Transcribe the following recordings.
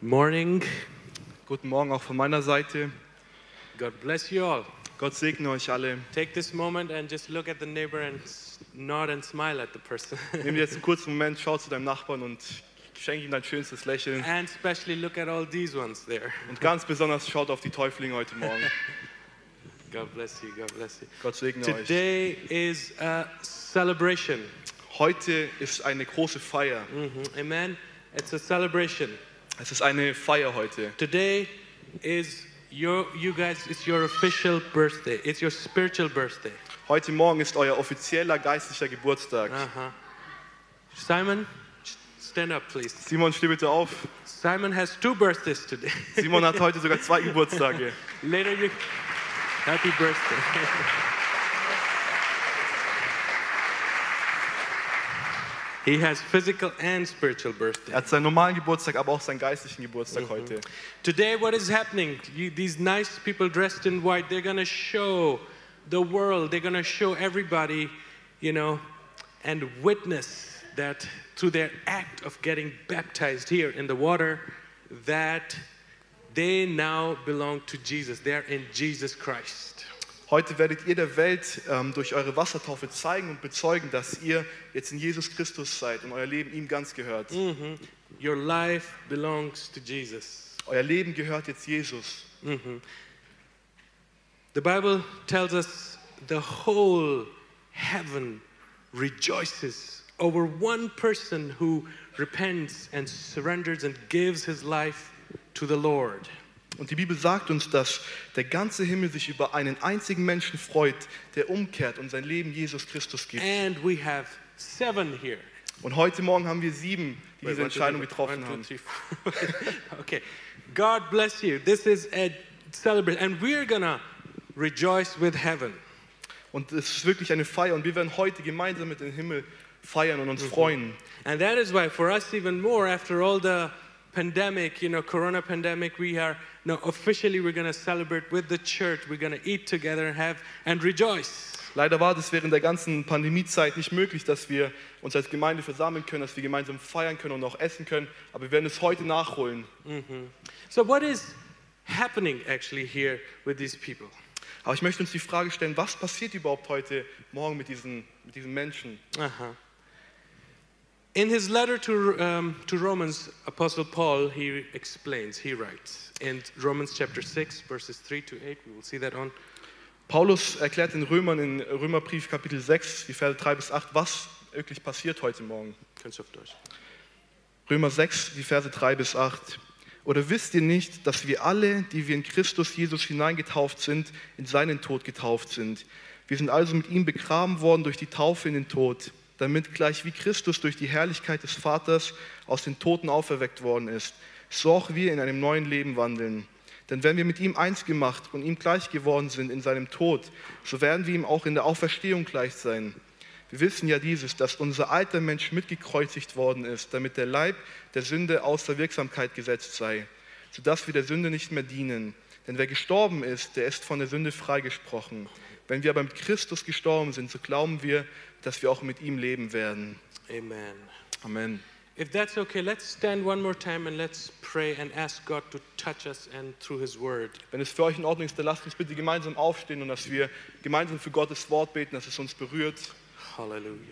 morning. Guten Morgen auch von meiner Seite. God bless you all. Gott segne euch alle. Take this moment and just look at the neighbor and nod and smile at the person. Nimm dir jetzt einen kurzen Moment, schau zu deinem Nachbarn und schenk ihm dein schönstes Lächeln. And especially look at all these ones there. Und ganz besonders schaut auf die Täuflinge heute Morgen. God bless you. God bless you. Gott segne euch. Today is a celebration. Heute ist eine große Feier. Amen. It's a celebration. Es ist eine Feier heute. Today is it's your official birthday. It's your spiritual birthday. Heute Morgen ist euer offizieller geistlicher Geburtstag. Simon, stand up, please. Simon, steh bitte auf. Simon has 2 birthdays today. Simon hat heute sogar 2 Geburtstage. Later you... Happy birthday. He has physical and spiritual birthday. Er hat seinen normalen Geburtstag, aber auch seinen geistlichen Geburtstag heute. Today, what is happening? These nice people dressed in white, they're going to show the world, they're going to show everybody, and witness that through their act of getting baptized here in the water, that they now belong to Jesus. They're in Jesus Christ. Heute werdet ihr der Welt durch eure Wassertaufe zeigen und bezeugen, dass ihr jetzt in Jesus Christus seid und euer Leben ihm ganz gehört. Your life belongs to Jesus. Euer Leben gehört jetzt Jesus. The Bible tells us the whole heaven rejoices over one person who repents and surrenders and gives his life to the Lord. Und die Bibel sagt uns, dass der ganze Himmel sich über einen einzigen Menschen freut, der umkehrt und sein Leben Jesus Christus gibt. And we have 7 here. Und heute Morgen haben wir 7, die diese Entscheidung getroffen haben. Okay. God bless you. This is a celebration, and we're gonna rejoice with heaven. Und es ist wirklich eine Feier, und wir werden heute gemeinsam mit dem Himmel feiern und uns freuen. And that is why, for us even more, after all the pandemic, Corona pandemic, officially we're going to celebrate with the church. We're going to eat together and rejoice. Leider war das während der ganzen Pandemiezeit nicht möglich, dass wir uns als Gemeinde versammeln können, dass wir gemeinsam feiern können und auch essen können. Aber wir werden es heute nachholen. So what is happening actually here with these people? Aber ich möchte uns die Frage stellen, was passiert überhaupt heute Morgen mit diesen Menschen? In his letter to Romans, Apostle Paul, he writes, in Romans chapter 6, verses 3 to 8, we will see that on. Paulus erklärt den Römern in Römerbrief Kapitel 6, die Verse 3 bis 8, was wirklich passiert heute Morgen. Kannst du auf Deutsch? Römer 6, die Verse 3 bis 8. Oder wisst ihr nicht, dass wir alle, die wir in Christus Jesus hineingetauft sind, in seinen Tod getauft sind? Wir sind also mit ihm begraben worden durch die Taufe in den Tod, damit gleich wie Christus durch die Herrlichkeit des Vaters aus den Toten auferweckt worden ist, so auch wir in einem neuen Leben wandeln. Denn wenn wir mit ihm eins gemacht und ihm gleich geworden sind in seinem Tod, so werden wir ihm auch in der Auferstehung gleich sein. Wir wissen ja dieses, dass unser alter Mensch mitgekreuzigt worden ist, damit der Leib der Sünde außer Wirksamkeit gesetzt sei, sodass wir der Sünde nicht mehr dienen. Denn wer gestorben ist, der ist von der Sünde freigesprochen. Wenn wir aber mit Christus gestorben sind, so glauben wir, dass wir auch mit ihm leben werden. Amen. Amen. If that's okay, let's stand one more time and let's pray and ask God to touch us and through His Word. Wenn es für euch in Ordnung ist, dann lasst uns bitte gemeinsam aufstehen und dass wir gemeinsam für Gottes Wort beten, dass es uns berührt. Hallelujah.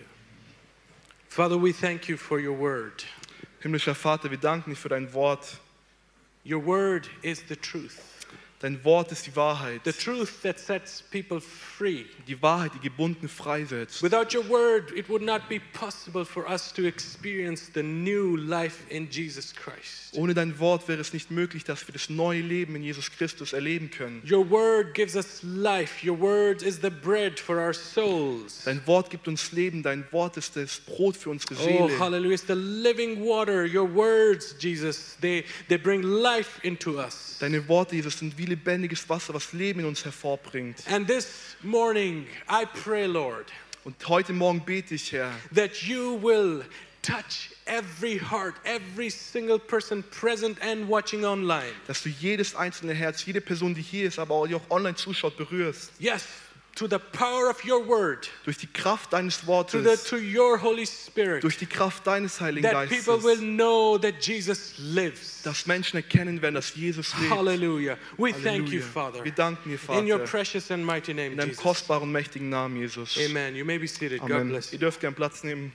Father, we thank you for your Word. Himmlischer Vater, wir danken dir für dein Wort. Your Word is the truth. Dein Wort ist die Wahrheit. The truth that sets people free. Die Wahrheit, die Gebundene freisetzt. Without your word, it would not be possible for us to experience the new life in Jesus Christ. Ohne dein Wort wäre es nicht möglich, dass wir das neue Leben in Jesus Christus erleben können. Your word gives us life. Your word is the bread for our souls. Dein Wort gibt uns Leben. Dein Wort ist das Brot für unsere Seele. Oh, hallelujah. It's the living water. Your words, Jesus, they bring life into us. Deine Worte, Jesus, sind wie lebendiges Wasser, was Leben in uns hervorbringt. And this morning, I pray, Lord, und heute Morgen bete ich, Herr, that you will touch every heart, every single person present and watching online. Dass du jedes einzelne Herz, jede Person, die hier ist, aber auch die auch online zuschaut, berührst. Yes, to the power of your word, durch die Kraft deines through Wortes, your Holy Spirit, durch die Kraft deines Heiligen that people will Geistes, know that Jesus lives. dass Menschen erkennen werden, dass Jesus lebt. Hallelujah. We thank you, Halleluja. Father. Wir danken dir, In your Vater, precious and mighty name, in deinem Jesus. kostbaren, mächtigen Namen, Jesus. Amen. You may be seated. God Amen. bless Ihr you. dürft gern Platz nehmen.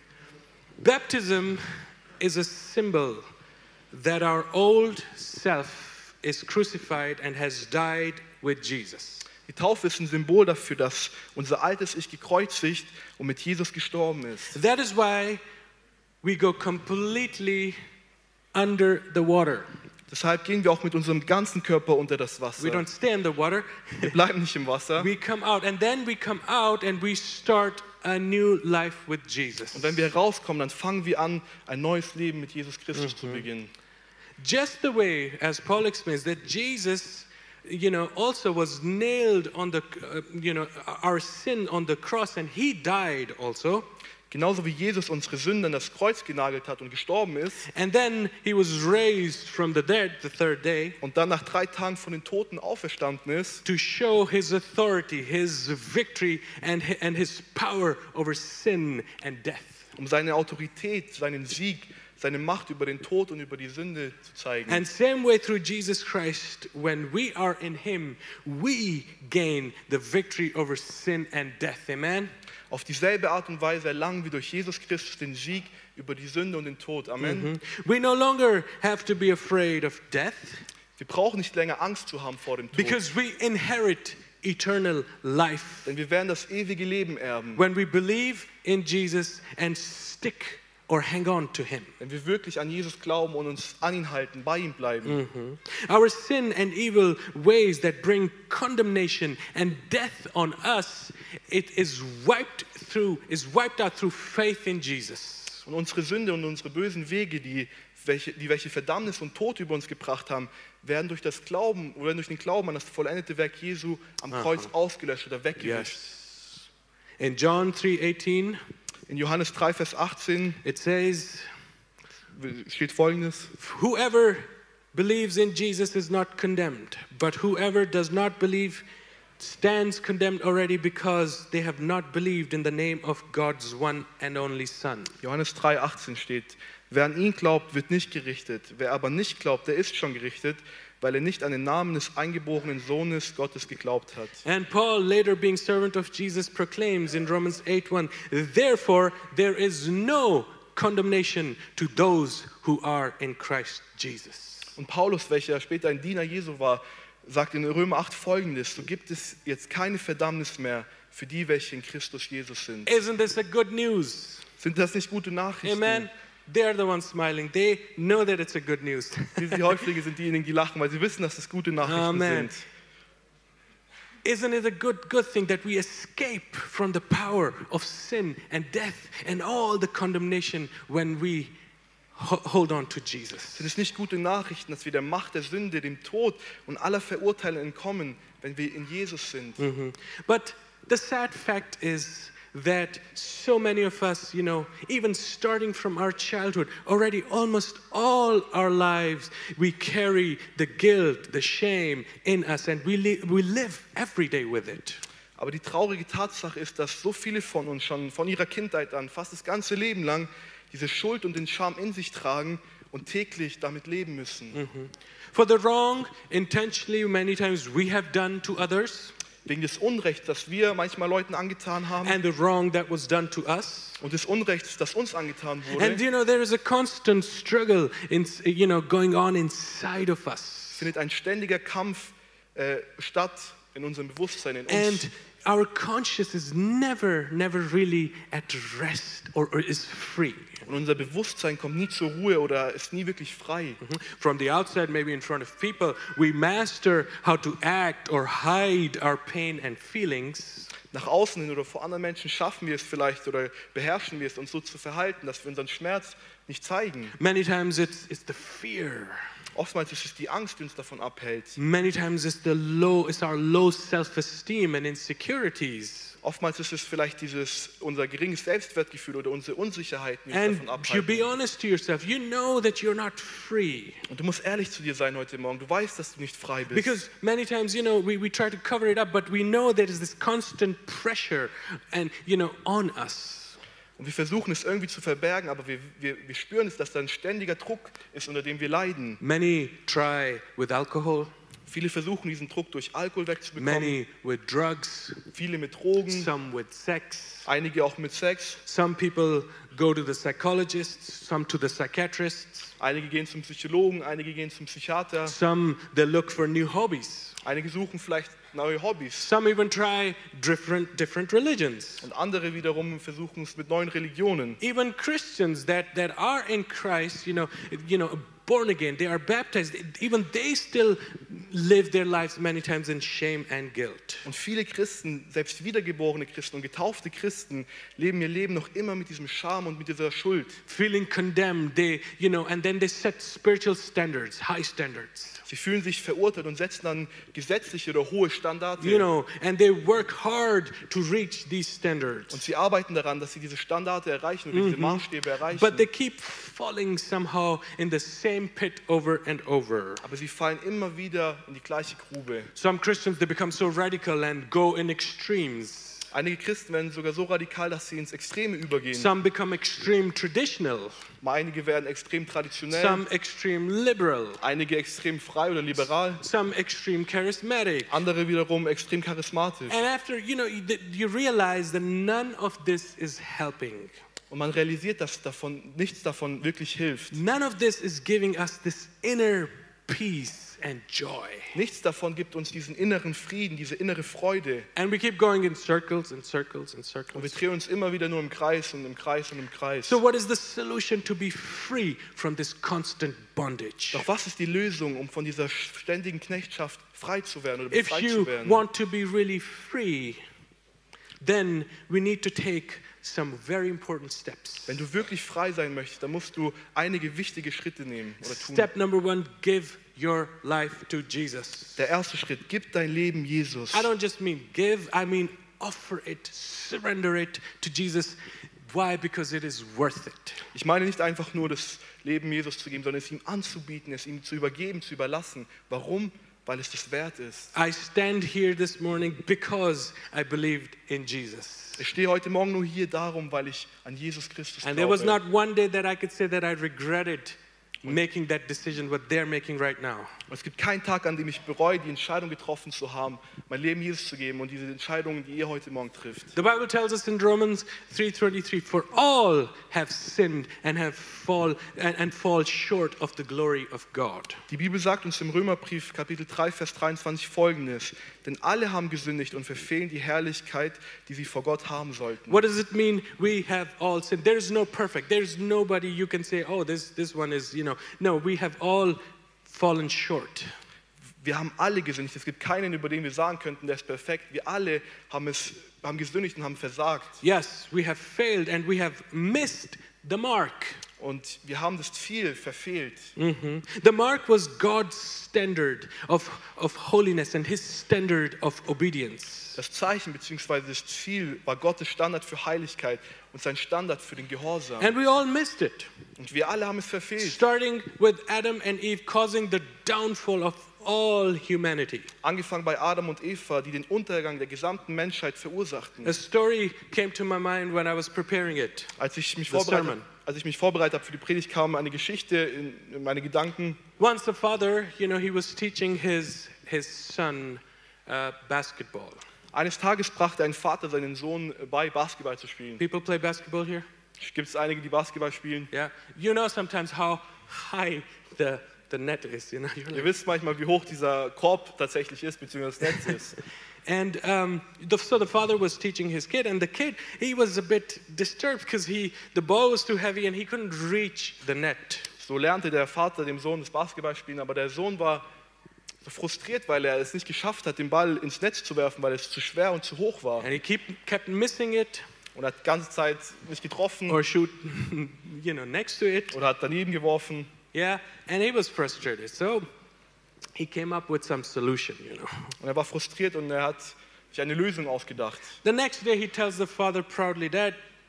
Baptism is a symbol that our old self is crucified and has died with Jesus. Die Taufe ist ein Symbol dafür, dass unser altes Ich gekreuzigt und mit Jesus gestorben ist. That is why we go completely under the water. Deshalb gehen wir auch mit unserem ganzen Körper unter das We Wasser. don't stay in the water. Wir bleiben nicht im Wasser. We come out, and then we come out and we start a new life with Jesus. Und wenn wir herauskommen, dann fangen wir an, ein neues Leben mit Jesus Christus zu beginnen. Just the way, as Paul explains, that Jesus, also was nailed on the, our sin on the cross, and he died also. Genauso wie Jesus unsere Sünde an das Kreuz genagelt hat und gestorben ist And then he was raised from the dead the third day und dann nach 3 Tagen von den Toten auferstanden ist, to show his authority, his victory, and his power over sin and death. um seine Autorität, seinen Sieg, seine Macht über den Tod und über die Sünde zu zeigen. And same way through Jesus Christ, when we are in him, we gain the victory over sin and death. Amen? Auf dieselbe Art und Weise erlangen wir durch Jesus Christus den Sieg über die Sünde und den Tod. Amen. We no longer have to be afraid of death Wir brauchen nicht länger Angst zu haben vor dem Tod, because we inherit eternal life denn wir werden das ewige Leben erben, when we believe in Jesus and stick or hang on to him. wenn wir wirklich an Jesus glauben und uns an ihn halten, bei ihm bleiben. Our sin and evil ways that bring condemnation and death on us, it is wiped out through faith in Jesus. Und unsere Sünde und unsere bösen Wege, die welche Verdammnis und Tod über uns gebracht haben, werden durch den Glauben an das vollendete Werk Jesu am Kreuz ausgelöscht oder weggewischt. Yes. In John 3:18, In Johannes 3, Vers 18 it says, steht Folgendes: whoever believes in Jesus is not condemned, but whoever does not believe stands condemned already because they have not believed in the name of God's one and only Son. Johannes 3, 18 steht: Wer an ihn glaubt, wird nicht gerichtet. Wer aber nicht glaubt, der ist schon gerichtet, weil er nicht an den Namen des eingeborenen Sohnes Gottes geglaubt hat. And Paul, later being servant of Jesus, proclaims in Romans 8:1, therefore there is no condemnation to those who are in Christ Jesus. Und Paulus, welcher später ein Diener Jesu war, sagt in Römer 8 Folgendes: So gibt es jetzt keine Verdammnis mehr für die, welche in Christus Jesus sind. Isn't this a good news? Sind das nicht gute Nachrichten? Amen. They're the ones smiling. They know that it's a good news. Die Häuptlinge sind diejenigen, die lachen, weil sie wissen, dass es gute Nachrichten Amen. sind. Isn't it a good thing that we escape from the power of sin and death and all the condemnation when we hold on to Jesus? Sind es nicht gute Nachrichten, dass wir der Macht der Sünde, dem Tod und aller Verurteilung entkommen, wenn wir in Jesus sind? But the sad fact is that so many of us, even starting from our childhood, already almost all our lives, we carry the guilt, the shame in us, and we live every day with it. Aber die traurige Tatsache ist, dass so viele von uns schon von ihrer Kindheit an, fast das ganze Leben lang, diese Schuld und den Scham in sich tragen und täglich damit leben müssen. For the wrong, intentionally, many times we have done to others, Wegen des Unrechts, das wir manchmal Leuten angetan haben and the wrong that was done to us. und des Unrechts, das uns angetan wurde. And there is a constant struggle going on inside of us. Findet ein ständiger Kampf statt in unserem Bewusstsein, in uns. And our conscience is never really at rest or is free. Und unser Bewusstsein kommt nie zur Ruhe oder ist nie wirklich frei. From the outside, maybe in front of people, we master how to act or hide our pain and feelings. Nach außen hin oder vor anderen Menschen schaffen wir es vielleicht oder beherrschen wir es, uns so zu verhalten, dass wir unseren Schmerz nicht zeigen. Many times it's the fear. Oftmals ist es die Angst, die uns davon abhält. Many times it's our low self-esteem and insecurities. Oftmals ist es vielleicht unser geringes Selbstwertgefühl oder unsere Unsicherheiten, die uns And davon you be abhalten. honest to yourself. You know that you're not free. Und du musst ehrlich zu dir sein heute Morgen. Du weißt, dass du nicht frei bist. Because many times, we try to cover it up, but we know there is this constant pressure and, on us. Und wir versuchen es irgendwie zu verbergen, aber wir spüren es, dass da ein ständiger Druck ist, unter dem wir leiden. Many try with alcohol, Viele versuchen diesen Druck durch Alkohol wegzubekommen, many with drugs, viele mit Drogen, some with sex. einige auch mit Sex, Some people go to the psychologists, some to the psychiatrists. einige gehen zum Psychologen, einige gehen zum Psychiater, Some, they look for new hobbies. einige suchen vielleicht neue Hobbys Some even try different religions. und andere wiederum versuchen es mit neuen Religionen. Even Christians that are in Christ, born again, they are baptized, even they still live their lives many times in shame and guilt. Und viele Christen, selbst wiedergeborene Christen und getaufte Christen, leben ihr Leben noch immer mit diesem Scham und mit dieser Schuld. Feeling condemned, and then they set spiritual standards, high standards. Sie fühlen sich verurteilt und setzen dann gesetzliche oder hohe Standards. And they work hard to reach these standards. Und sie arbeiten daran, dass sie diese Standards erreichen und diese Maßstäbe erreichen. But they keep falling somehow in the same pit over and over. Aber sie fallen immer wieder in die gleiche Grube. Some Christians, they become so radical and go in extremes. Einige Christen werden sogar so radikal, dass sie ins Extreme übergehen. Some become extreme traditional. Einige werden extrem traditionell, Some extreme liberal. einige extrem frei oder liberal, Some extreme charismatic. andere wiederum extrem charismatisch. And after, you realize that none of this is helping. Und man realisiert, dass nichts davon wirklich hilft. None of this is giving us this inner peace and joy. Nichts davon gibt uns diesen inneren Frieden, diese innere Freude. And we keep going in circles and circles and Und wir circles. drehen uns immer wieder nur im Kreis und im Kreis und im Kreis. So what is the solution to be free from this constant bondage? Doch was ist die Lösung, um von dieser ständigen Knechtschaft frei zu werden oder If befreit you zu werden? want to be really free, then we need to take some very important steps. Wenn du wirklich frei sein möchtest, dann musst du einige wichtige Schritte nehmen oder tun. Step number 1, give your life to Jesus. Der erste Schritt, gib dein Leben Jesus. I don't just mean give, I mean offer it, surrender it to Jesus. Why? Because it is worth it. Ich meine nicht einfach nur das Leben Jesus zu geben, sondern es ihm anzubieten, es ihm zu übergeben, zu überlassen. Warum? Weil es das wert ist. I stand here this morning because I believed in Jesus. Ich stehe heute Morgen nur hier darum, weil ich an Jesus Christus And there was glaube. not one day that I could say that I regretted making that decision, what they're making right now. Und es gibt keinen Tag, an dem ich bereue, die Entscheidung getroffen zu haben, mein Leben Jesus zu geben und diese Entscheidungen, die ihr heute Morgen trifft. The Bible tells us in Romans 3:23, for all have sinned and fall short of the glory of God. Die Bibel sagt uns im Römerbrief Kapitel 3, Vers 23 folgendes: Denn alle haben gesündigt und verfehlen die Herrlichkeit, die sie vor Gott haben sollten. What does it mean we have all sinned? There is no perfect. There is nobody you can say, oh, this one is, No, we have all fallen short. Wir haben alle gesündigt. Es gibt keinen, über den wir sagen könnten, der ist perfekt. Wir alle haben gesündigt und haben versagt. Yes, we have failed and we have missed the mark. Und wir haben das Ziel verfehlt. The mark was God's standard of holiness and his standard of obedience. Das Zeichen bzw. das Ziel war Gottes Standard für Heiligkeit und sein Standard für den Gehorsam. And we all missed it. Und wir alle haben es verfehlt. Starting with Adam and Eve, causing the downfall of all humanity. Angefangen bei Adam und Eva, die den Untergang der gesamten Menschheit verursachten. A story came to my mind when I was preparing it. Als ich mich The sermon. vorbereitet habe für die Predigt, kam eine Geschichte in meine Gedanken. Once the father, he was teaching his son basketball. Eines Tages brachte ein Vater seinen Sohn bei, Basketball zu spielen. People play basketball here? Gibt es einige, die Basketball spielen? Yeah. You know sometimes how high the net is, You're Ihr like, wisst manchmal, wie hoch dieser Korb tatsächlich ist, beziehungsweise das Netz ist. and so the father was teaching his kid, and the kid, he was a bit disturbed because the ball was too heavy and he couldn't reach the net. So lernte der Vater dem Sohn das Basketball spielen, aber der Sohn war so frustriert, weil er es nicht geschafft hat, den Ball ins Netz zu werfen, weil es zu schwer und zu hoch war. And he kept missing it Und hat die ganze Zeit nicht getroffen or shoot, next to it. oder hat daneben geworfen. Yeah, and he was frustrated. So he came up with some solution, Und er war frustriert und er hat sich eine Lösung ausgedacht. The next day he tells the father proudly, Dad,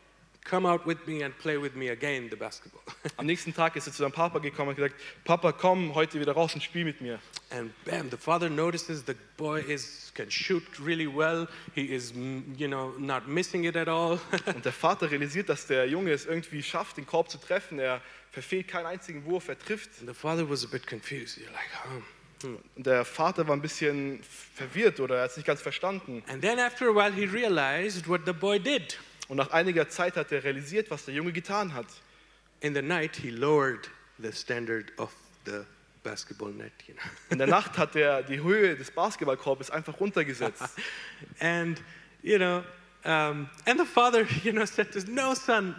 come out with me and play with me again the basketball. Am nächsten Tag ist er zu seinem Papa gekommen und hat gesagt, Papa, komm heute wieder raus und spiel mit mir. And bam, the father notices the boy can shoot really well. He is, not missing it at all. Und der Vater realisiert, dass der Junge es irgendwie schafft, den Korb zu treffen. Er verfehlt keinen einzigen Wurf, er trifft. And the father was a bit confused. You're like, Und der Vater war ein bisschen verwirrt oder er hat es nicht ganz verstanden. And then after a while he realized what the boy did. Und nach einiger Zeit hat er realisiert, was der Junge getan hat. In the night he lowered the standard of the basketball net, In der Nacht hat er die Höhe des Basketballkorbes einfach runtergesetzt. And, and the father, said to us, no son.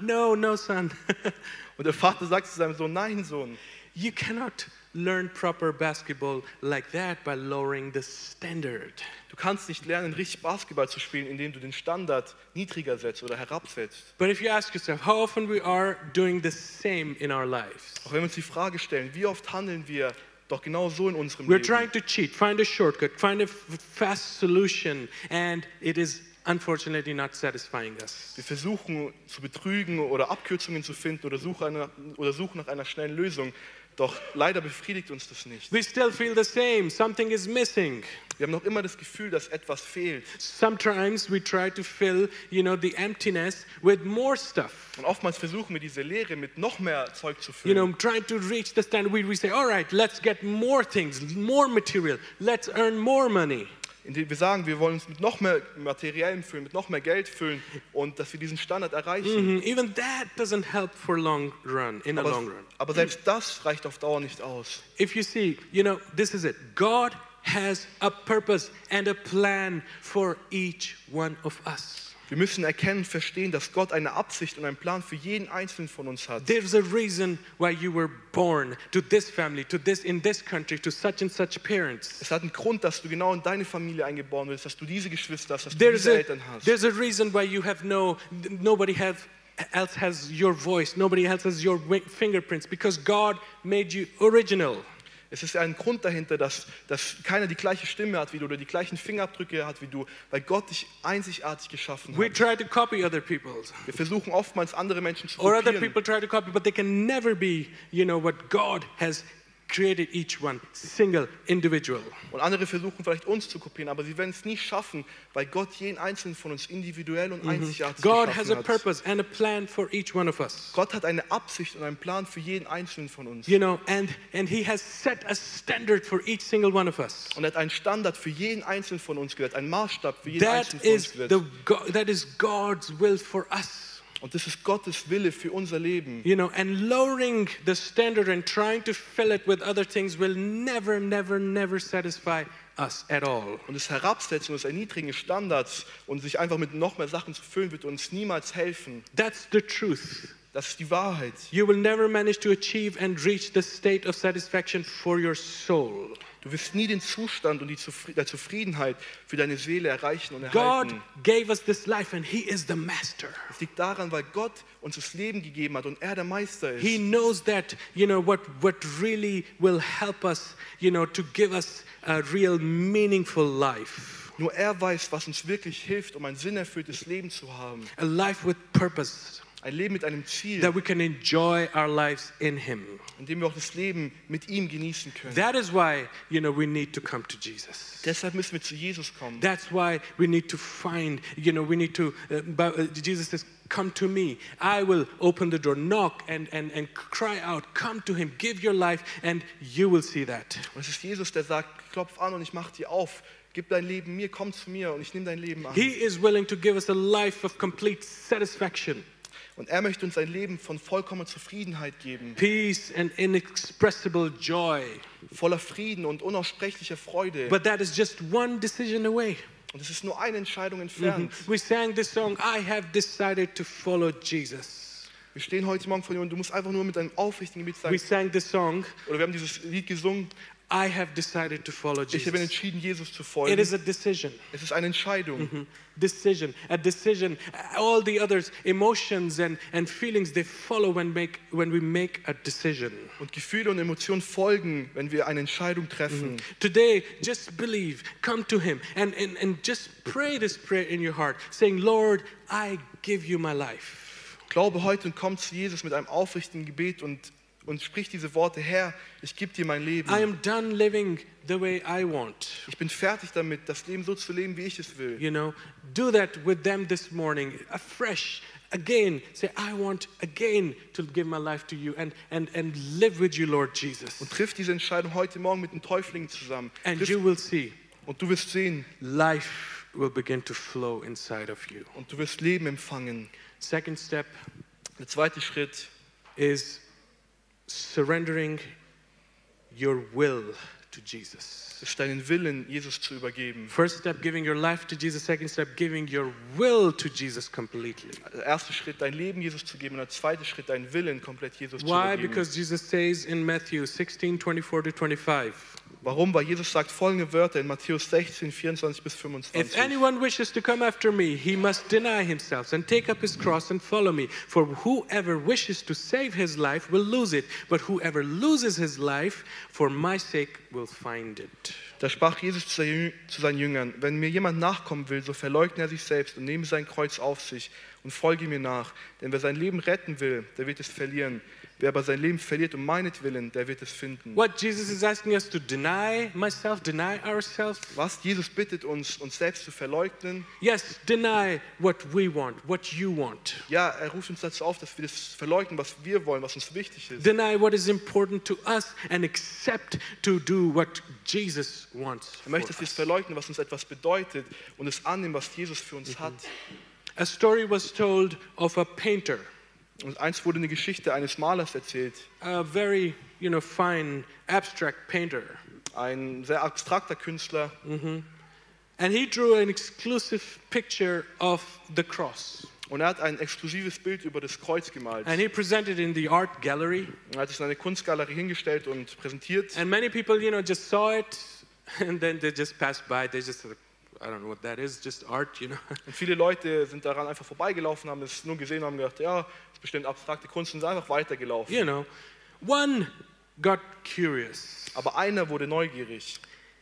Und der Vater sagt zu seinem Sohn, nein Sohn, You cannot learn proper basketball like that by lowering the standard. du kannst nicht lernen, richtig Basketball zu spielen, indem du den Standard niedriger setzt oder herabsetzt. But if you ask yourself, how often we are doing the same in our lives? Auch wenn wir uns die Frage stellen, wie oft handeln wir doch genau so in unserem We're Leben? trying to cheat, find a shortcut, find a fast solution, and it is unfortunately not satisfying us. Wir versuchen zu betrügen oder Abkürzungen zu finden oder suchen nach einer schnellen Lösung. Doch leider befriedigt uns das nicht. We still feel the same. Something is missing. Wir haben noch immer das Gefühl, dass etwas fehlt. Sometimes we try to fill, the emptiness with more stuff. Und oftmals versuchen wir diese Leere mit noch mehr Zeug zu füllen. Trying to reach the standard. We say, all right, let's get more things, more material. Let's earn more money. Indem wir sagen, wir wollen uns mit noch mehr Materiellen füllen, mit noch mehr Geld füllen und dass wir diesen Standard erreichen. Even that doesn't help for long run, in the long run. Aber selbst das reicht auf Dauer nicht aus. If you see, this is it. God has a purpose and a plan for each one of us. Wir müssen erkennen, verstehen, dass Gott eine Absicht und einen Plan für jeden Einzelnen von uns hat. There's a reason why you were born to this family, in this country, to such and such parents. Es hat einen Grund, dass du genau in deine Familie eingeboren wirst, dass du diese Geschwister hast, dass du diese Eltern hast. There's a reason why you have nobody else has your voice, nobody else has your fingerprints, because God made you original. Es ist ein Grund dahinter, dass keiner die gleiche Stimme hat wie du oder die gleichen Fingerabdrücke hat wie du, weil Gott dich einzigartig geschaffen We hat. try to copy other people. Wir versuchen oftmals andere Menschen zu Or other kopieren. people try to copy, but they can never be, what God has created each one, single, individual. Und andere versuchen vielleicht uns zu kopieren, aber sie werden es nie schaffen, weil Gott jeden einzelnen von uns individuell und einzigartig God has a geschaffen hat. purpose and a plan for each one of us. Gott hat eine Absicht und einen Plan für jeden einzelnen von uns. And He has set a standard for each single one of us. Und er hat einen Standard für jeden einzelnen von uns gesetzt, einen Maßstab für jeden That einzelnen von uns is gesetzt. that is God's will for us. Und das ist Gottes Wille für unser Leben. And lowering the standard and trying to fill it with other things will never, never, never satisfy us at all. Und das Herabsetzen und das Erniedrigen des Standards und sich einfach mit noch mehr Sachen zu füllen, wird uns niemals helfen. That's the truth. Das ist die Wahrheit. You will never manage to achieve and reach the state of satisfaction for your soul. Du wirst nie den Zustand und der Zufriedenheit für deine Seele erreichen und God erhalten. gave us this life and He is the master. Es liegt daran, weil Gott uns das Leben gegeben hat und er der Meister ist. He knows that, what really will help us, to give us a real meaningful life. Nur er weiß, was uns wirklich hilft, um ein sinnerfülltes Leben zu haben. A life with purpose, Ein Leben mit einem Ziel, that we can enjoy our lives in Him. in dem wir auch das Leben mit ihm genießen können. That is why, we need to come to Jesus. Deshalb müssen wir zu Jesus kommen. That's why we need to find, Jesus says, come to me. I will open the door, knock and cry out, come to Him, give your life and you will see that. Und es ist Jesus, der sagt, klopf an und ich mach dir auf. Gib dein Leben mir, komm zu mir und ich nehme dein Leben an. He is willing to give us a life of complete satisfaction, Und er möchte uns ein Leben von vollkommener Zufriedenheit geben, peace and inexpressible joy. voller Frieden und unaussprechlicher Freude. But that is just one decision away. Und es ist nur eine Entscheidung entfernt. We sang this song, I have decided to follow Jesus. Wir stehen heute Morgen vor dir und du musst einfach nur mit einem aufrichtigen Gebet We sagen, sang this song, oder wir haben dieses Lied gesungen, I have decided to follow ich habe Jesus. entschieden, Jesus zu It folgen. is a decision. Es ist eine Entscheidung. A decision. All the others, emotions and feelings, they follow when we make a decision. Und Gefühle und Emotionen folgen, wenn wir eine Entscheidung treffen. Today, just believe, come to Him and just pray this prayer in your heart, saying, Lord, I give you my life. Glaube heute und komm zu Jesus mit einem aufrichtigen Gebet und sprich diese Worte: Herr, ich gebe dir mein Leben. I am done living the way I want. Ich bin fertig damit, das Leben so zu leben, wie ich es will. You know, do that with them this morning, afresh, again. Say, I want again to give my life to you and live with you, Lord Jesus. Und triff diese Entscheidung heute Morgen mit den Täuflingen zusammen. And you will see, Und du wirst sehen life will begin to flow inside of you. und du wirst Leben empfangen. Second step Der zweite Schritt is surrendering your will to Jesus. ist, deinen Willen Jesus zu übergeben. First step, giving your life to Jesus. Second step, giving your will to Jesus completely. Der erste Schritt, dein Leben Jesus zu geben. Und der zweite Schritt, deinen Willen komplett Jesus zu Why? übergeben. Because Jesus says in Matthew 16:24-25, Warum? Weil Jesus sagt folgende Wörter in Matthäus 16, 24 bis if 25. anyone wishes to come after me, he must deny himself and take up his cross and follow me. For whoever wishes to save his life will lose it, but whoever loses his life for my sake will find it. Da sprach Jesus zu seinen Jüngern: Wenn mir jemand nachkommen will, so verleugne er sich selbst und nehme sein Kreuz auf sich und folge mir nach. Denn wer sein Leben retten will, der wird es verlieren. Wer aber sein Leben verliert um meinetwillen, der wird es finden. What Jesus is asking us to deny ourselves. Was Jesus bittet uns selbst zu verleugnen. Yes, deny what we want, what you want. Ja, er ruft uns dazu auf, dass wir das verleugnen, was wir wollen, was uns wichtig ist. Deny what is important to us and accept to do what Jesus wants Er for möchte, dass wir es us. verleugnen, was uns etwas bedeutet und es annehmen, was Jesus für uns hat. A story was told of a painter, Und eins wurde eine Geschichte eines Malers erzählt. a very, fine, abstract painter. Ein sehr abstrakter Künstler. And he drew an exclusive picture of the cross. Und er hat ein exklusives Bild über das Kreuz gemalt. And he presented in the art gallery. Er hat es in eine Kunstgalerie hingestellt und präsentiert. And many people, just saw it and then they just passed by. They just, I don't know what that is, just art, Und viele Leute sind daran einfach vorbeigelaufen, haben es nur gesehen und haben gedacht, ja, das ist bestimmt abstrakte Kunst und sind einfach weitergelaufen. One got curious, Aber einer wurde neugierig.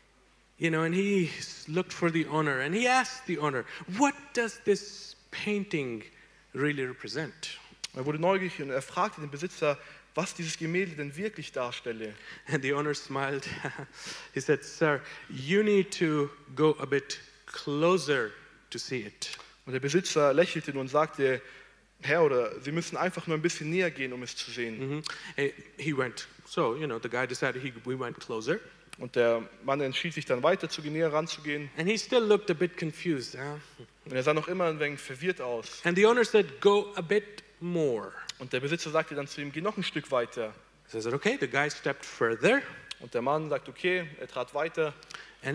and he looked for the owner and he asked the owner, what does this painting really represent? Er wurde neugierig und er fragte den Besitzer, was dieses Gemälde denn wirklich darstelle. And the owner smiled. He said, sir, you need to go a bit closer to see it. Und der Besitzer lächelte nur und sagte, Herr, oder Sie müssen einfach nur ein bisschen näher gehen, um es zu sehen. He went, so, the guy decided we went closer. Und der Mann entschied sich dann weiter zu gehen, näher ranzugehen. And he still looked a bit confused. Und er sah noch immer ein wenig verwirrt aus. And the owner said, go a bit more. Und der Besitzer sagte dann zu ihm, geh noch ein Stück weiter. So I said, okay, the guy stepped further. Und der Mann sagt, okay, er trat weiter. And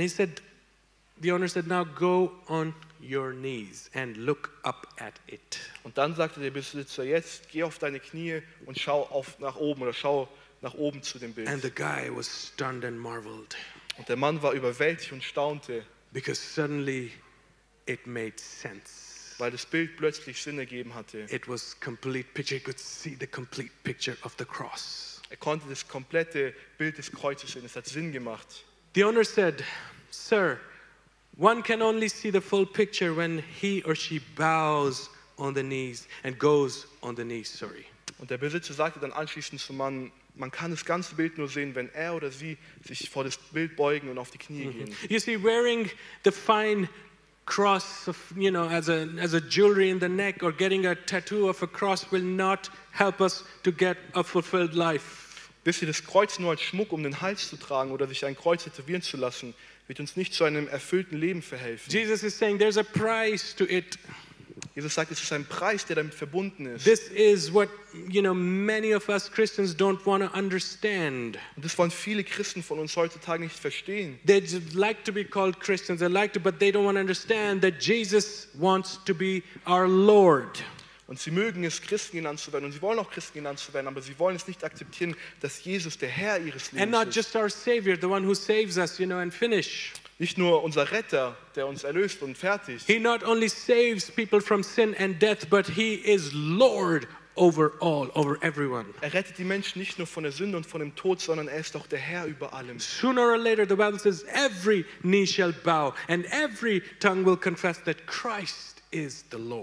the owner said, now go on your knees and look up at it. Und dann sagte der Besitzer, jetzt geh auf deine Knie und schau nach oben oder schau nach oben zu dem Bild. And the guy was stunned and marveled Und der Mann war überwältigt und staunte, because suddenly it made sense. weil das Bild plötzlich Sinn ergeben hatte. It was complete picture. He could see the complete picture of the cross. Er konnte das komplette Bild des Kreuzes sehen. Es hat Sinn gemacht. The owner said, sir, one can only see the full picture when he or she bows on the knees and goes on the knees, sorry. Und der Besitzer sagte dann anschließend zum Mann, man kann das ganze Bild nur sehen, wenn er oder sie sich vor das Bild beugen und auf die Knie gehen. You see, wearing the fine cross of, as a jewelry in the neck or getting a tattoo of a cross will not help us to get a fulfilled life. Wisst ihr, das Kreuz nur als Schmuck um den Hals zu tragen oder sich ein Kreuz tätowieren zu lassen, wird uns nicht zu einem erfüllten Leben verhelfen. Jesus is saying there's a price to it. Jesus sagt, es ist ein Preis, der damit verbunden ist. This is what, many of us Christians don't want to understand. Und das wollen viele Christen von uns heutzutage nicht verstehen. They just like to be called Christians, but they don't want to understand that Jesus wants to be our Lord. Und sie mögen es, Christen genannt zu werden. Und sie wollen auch Christen genannt zu werden, aber sie wollen es nicht akzeptieren, dass Jesus der Herr ihres And not Lebens ist. just our Savior, the one who saves us, and finish. Nicht nur unser Retter, der uns erlöst und fertig. He not only saves people from sin and death, but he is Lord over all, over everyone. Er rettet die Menschen nicht nur von der Sünde und von dem Tod, sondern er ist auch der Herr über allem. Sooner or later, the Bible says, every knee shall bow and every tongue will confess that Christ is the Lord.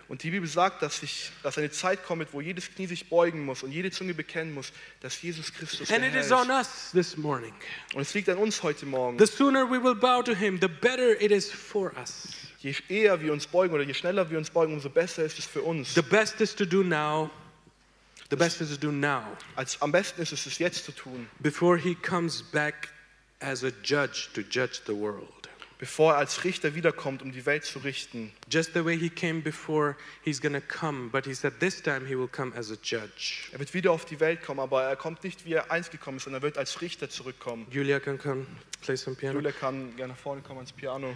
Und die Bibel sagt, dass eine Zeit kommt, wo jedes Knie sich beugen muss und jede Zunge bekennen muss, dass Jesus Christus der And it Herr is ist. on us this morning. Und es liegt an uns heute Morgen. The sooner we will bow to him, the better it is for us. Je eher wir uns beugen oder je schneller wir uns beugen, umso besser ist es für uns. The best is to do now. The best is to do now. Am besten ist es jetzt zu tun, Before he comes back as a judge to judge the world. bevor er als Richter wiederkommt, um die Welt zu richten. Just the way he came before, he's going to come. But he said this time he will come as a judge. Er wird wieder auf die Welt kommen, aber er kommt nicht, wie er einst gekommen ist, sondern er wird als Richter zurückkommen. Julia can come play some piano. Julia kann gerne nach vorne kommen ans Piano.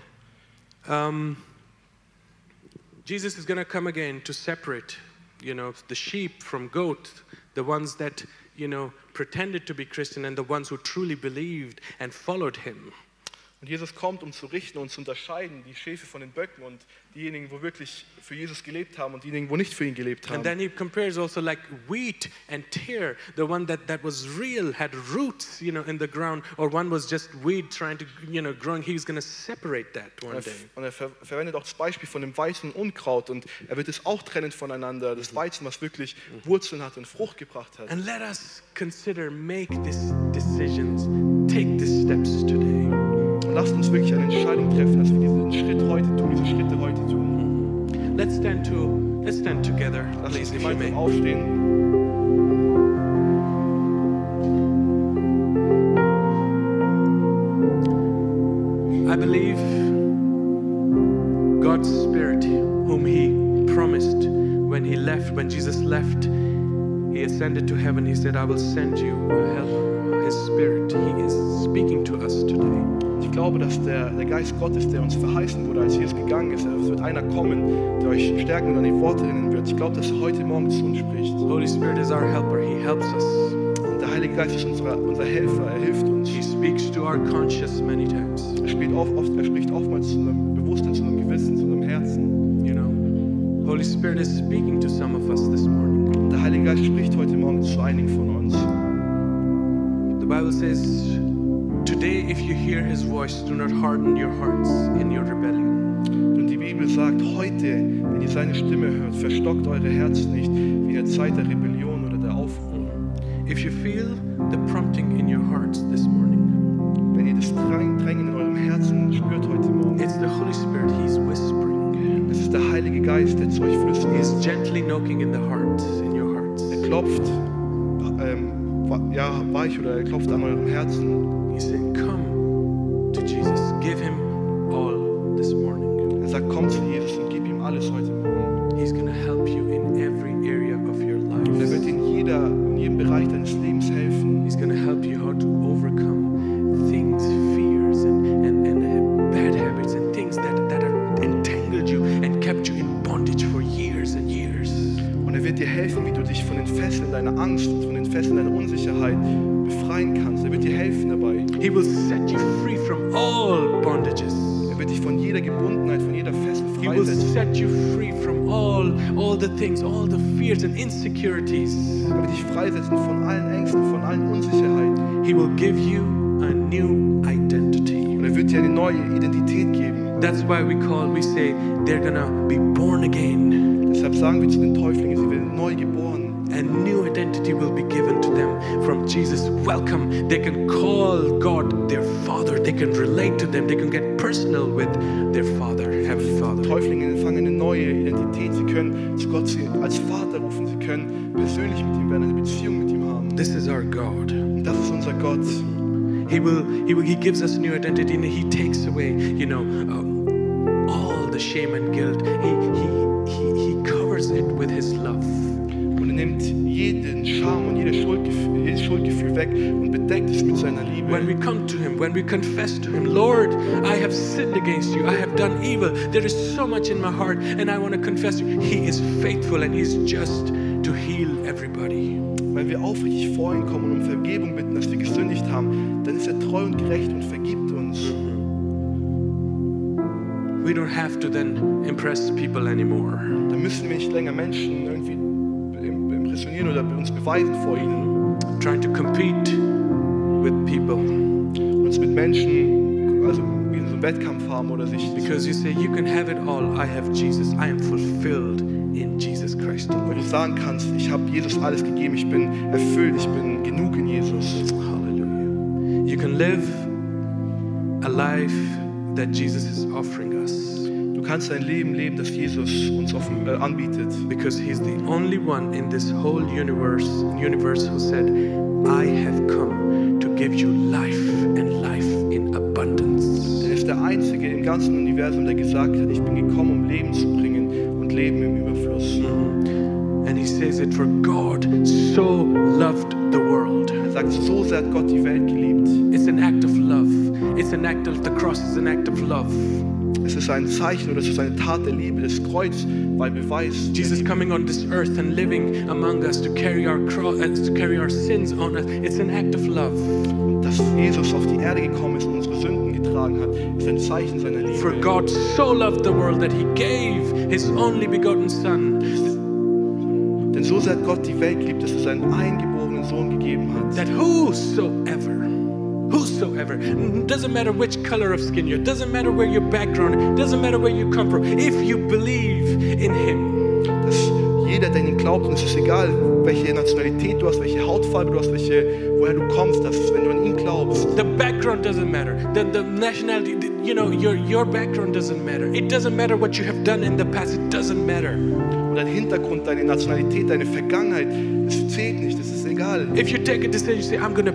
Jesus is going to come again to separate, the sheep from goat, the ones that, pretended to be Christian and the ones who truly believed and followed him. Und Jesus kommt, um zu richten und zu unterscheiden, die Schafe von den Böcken und diejenigen, wo wirklich für Jesus gelebt haben und diejenigen, wo nicht für ihn gelebt haben. And then he compares also like wheat and tare, the one that was real, had roots, in the ground, or one was just weed trying to, growing. He's going to separate that one day. Und er verwendet auch das Beispiel von dem Weizen und Unkraut und er wird es auch trennen voneinander, das Weizen, was wirklich Wurzeln hat und Frucht gebracht hat. And let us consider, make these decisions, take these steps today. Und lasst uns wirklich eine Entscheidung treffen, dass wir diesen Schritt heute tun, diese Schritte heute tun. Let's stand together, Lasst uns please, if you may. gemeinsam aufstehen. I believe God's Spirit, whom He promised when Jesus left, He ascended to heaven. He said, I will send you a helper, His Spirit. He is speaking to us today. Ich glaube, dass der Geist Gottes, der uns verheißen wurde, als Jesus gegangen ist, es wird einer kommen, der euch stärken und an die Worte erinnern wird. Ich glaube, dass er heute Morgen zu uns spricht. Holy Spirit is our helper. He helps us. Und der Heilige Geist ist unser Helfer, er hilft uns. He speaks to our conscience many times. Er spricht oftmals zu unserem Bewusstsein, zu unserem Gewissen, zu unserem Herzen. Holy Spirit is speaking to some of us this morning. Und der Heilige Geist spricht heute Morgen zu einigen von uns. The Bible says, today if you hear His voice, do not harden your hearts in your rebellion. Und die Bibel sagt, heute, wenn ihr seine Stimme hört, verstockt eure Herzen nicht, wie in der Zeit der Rebellion oder der Aufruhr. If you feel the prompting in your hearts this morning, Wenn ihr das Drängen in eurem Herzen spürt heute Morgen, it's the Holy Spirit. He's whispering. es ist der Heilige Geist, der zu euch flüstert. He's gently knocking in your hearts. Er klopft weich oder er klopft an eurem Herzen. He's saying, come to Jesus. Give Him all this morning. Er sagt, komm zu Jesus und gib ihm alles heute Morgen. He's going to help you in every area of your Und er wird life. in jedem Bereich deines Lebens helfen. He's going to help you how to overcome things, fears, and bad habits and things that have entangled you and kept you in bondage for years and years. Und er wird dir helfen, wie du dich von den Fesseln deiner Angst und von den Fesseln deiner Unsicherheit befreien kannst. Er wird dir helfen dabei. He will set you free from all bondages. Er wird dich von jeder Gebundenheit, von jeder Fessel He will freisetzen. set you free from all the things, all the fears and insecurities. Er wird dich freisetzen von allen Ängsten, von allen Unsicherheiten. He will give you a new identity. Und er wird dir eine neue Identität geben. That's why we say they're gonna be born again. Deshalb sagen wir zu den Täuflingen, sie werden neu geboren. A new identity will be given to them from Jesus. Welcome. They can call God their Father. They can relate to them. They can get personal with their Father, Heavenly Father. Täuflinge empfangen eine neue Identität. Sie können zu Gott als Vater rufen. Sie können persönlich mit ihm werden, eine Beziehung mit ihm haben. This is our God. Und das ist unser Gott. He gives us a new identity and He takes away, all the shame and guilt. He covers it with His love. Und er nimmt jeden Scham und jedes Schuldgefühl weg und bedeckt es mit seiner Liebe. When we come to Him, when we confess to Him, Lord, I have sinned against you. I have done evil. There is so much in my heart and I want to confess you. He is faithful and He's just to heal everybody. Wenn wir aufrichtig vor ihn kommen und um Vergebung bitten, dass wir gesündigt haben, dann ist er treu und gerecht und vergibt uns. We don't have to then impress people anymore. Dann müssen wir nicht länger Menschen irgendwie impressionieren oder uns beweisen vor ihnen. Trying to compete with people. Uns mit Menschen, also wie in so einem Wettkampf haben oder sich. Because you say, you can have it all. I have Jesus. I am fulfilled in Jesus Christ Weil alone. du sagen kannst, ich habe Jesus alles gegeben, ich bin erfüllt, ich bin genug in Jesus. Hallelujah. You can live a life that Jesus is offering us Du kannst ein Leben leben, das Jesus uns anbietet. because he's the only one in this whole universe who said, I have come to give you life and life in abundance. Er ist der Einzige im ganzen Universum, der gesagt hat, ich bin gekommen, um Leben zu bringen und Leben im Überfluss. And he says it, for God so loved the world. Er sagt, so sehr hat Gott die Welt geliebt. It's an act of love. It's an act of, the cross is an act of love. Es ist ein Zeichen oder es ist eine Tat der Liebe. Das Kreuz war ein Beweis der Jesus Liebe. coming on this earth and living among us to carry our cross, to carry our sins on us. It's an act of love. Und dass Jesus auf die Erde gekommen ist und unsere Sünden getragen hat, ist ein Zeichen seiner Liebe. For God so loved the world that he gave his only begotten Son, Denn so sehr hat Gott die Welt geliebt, dass er seinen eingeborenen Sohn gegeben hat. that whosoever, doesn't matter which color of skin you're, doesn't matter where your background, doesn't matter where you come from, if you believe in him, Dass jeder, der an ihn glaubt, und es ist egal, welche Nationalität du hast, welche Hautfarbe du hast, woher du kommst, dass wenn du an ihn glaubst, the background doesn't matter, the nationality, you know, your background doesn't matter. It doesn't matter what you have done in the past, it doesn't matter. und dein Hintergrund, deine Nationalität, deine Vergangenheit, das zählt nicht, das ist egal. If you take a decision, you say, I'm gonna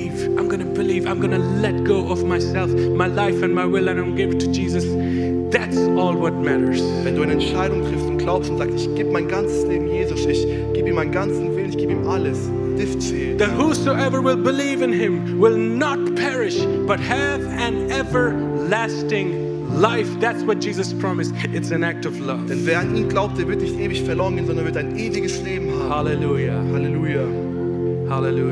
let go of myself, my life and my will, and I'm gonna give it to Jesus. That's all what matters. Wenn du eine Entscheidung triffst und glaubst und sagst, ich gebe mein ganzes Leben Jesus, ich gebe ihm meinen ganzen Willen, ich gebe ihm alles, das zählt. That whosoever will believe in him will not perish, but have an everlasting life. That's what Jesus promised. It's an act of love. Denn wer an ihn glaubt, der wird nicht ewig verloren gehen, sondern wird ein ewiges Leben haben. Hallelujah. Halleluja. Hallelujah.